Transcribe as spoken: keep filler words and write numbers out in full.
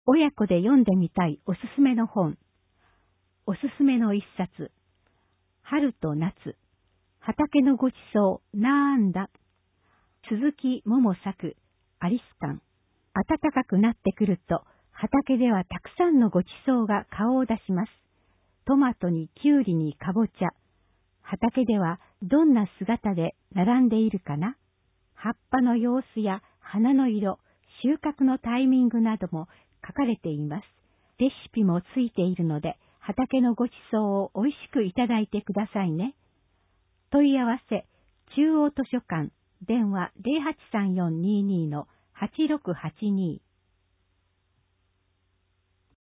親子で読んでみたいおすすめの本。おすすめの一冊。春と夏。畑のごちそうなんだ。鈴木桃作、アリス館。暖かくなってくると、畑ではたくさんのごちそうが顔を出します。トマトにキュウリにかぼちゃ。畑ではどんな姿で並んでいるかな。葉っぱの様子や花の色、収穫のタイミングなども書かれています。レシピもついているので、畑のごちそうをおいしくいただいてくださいね。問い合わせ、中央図書館、電話 ゼロはちさんよんにーにーのはちろくはちにー。